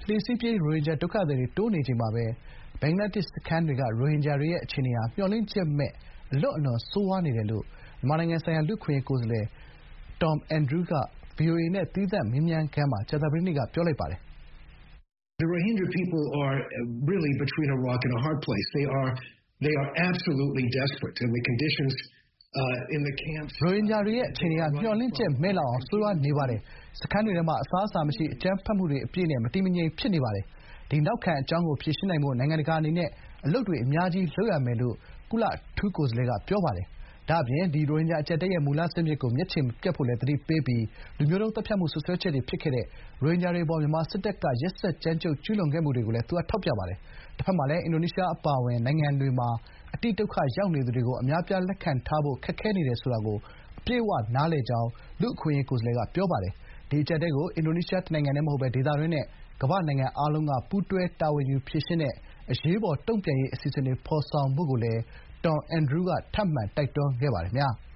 လှေစီးပြေးရိုဟင်ဂျာဒုက္ခသည်တွေတိုးနေချိန်မှာပဲဘင်္ဂလားဒေ့ရှ်စခန်းတွေကရိုဟင်ဂျာတွေရဲ့အခြေအနေဟာမျှော်လင့်ချက်မဲ့အလွန့်အလွန်ဆိုးရွားနေတယ်လို့မြန်မာနိုင်ငံဆိုင်ရာလူ့အခွင့်အရေးကိုယ်စားလှယ် Tom Andrews က VOA နဲ့ သီးသန့်မေးမြန်းခန်းမှာကြာသပတေးနေ့ကပြောလိုက်ပါတယ်။ The Rohingya people are really between a rock and a hard place. They are absolutely desperate and the conditions in the camps ရိုဟင်ဂျာတွေရဲ့အခြေအနေကမျှော်လင့်ချက်မဲ့လောက်အောင်ဆိုးရွားနေပါတယ်။စခန်းတွေထဲမှာအစားအစာမရှိအကြမ်းဖက်မှုတွေအပြည့်နဲ့မတည်မငြိမ်ဖြစ်နေပါတယ်။ဒီနောက်ခံအကြောင်းကိုဖြေရှင်းနိုင်ဖို့နိုင်ငံတကာအနေနဲ့အလုပ်တွေအများကြီးလုပ်ရမယ်လို့ကုလအထူးကိုယ်စားလှယ်ကပြောပါတယ်။ဒါ့အပြင်ဒီရိုဟင်ဂျာအကျပ်အတည်းရဲ့မူလဇစ်မြစ်ကိုမျက်ခြေမပြတ်ဖို့လည်းသတိပေးပြီးလူမျိုးတုံးသတ်ဖြတ်မှုစွပ်စွဲချက်တွေဖြစ်ခဲ့တဲ့ရိုဟင်ဂျာတွေအပေါ်မြန်မာစစ်တပ်ကရက်စက်ကြမ်းကြုတ်ကျူးလွန်ခဲ့မှုတွေကိုလည်းသူကထောက်ပြပါတယ်။တဘက်မှာလည်းအင်ဒိုနီးရှားအပါအဝင်နိုင်ငံတွေမှာအတိဒုက္ခရောက်နေသူတွေကိုအများအပြားလက်ခံထားဖို့ခက်ခဲနေတယ်ဆိုတာကိုအပြည့်အဝနားလည်ကြောင်းလူ့အခွင့်အရေးကိုယ်စားလှယ်ကပြောပါတယ်။ဒီအကျပ်အတည်းကိုအင်ဒိုနီးရှားတနိုင်ငံတည်းမဟုတ်ဘဲဒေသတွင်းနဲ့ကမ္ဘာ့နိုင်ငံအားလုံးကပူးတွဲတာဝန်ယူဖြေရှင်းတဲ့အရေးပေါ်တုံ့ပြန်ရေးအစီအစဉ်တွေဖော်ဆောင်ဖို့ကိုလည်း Tom Andrews ကထပ်မံတိုက်တွန်းခဲ့ပါတယ်။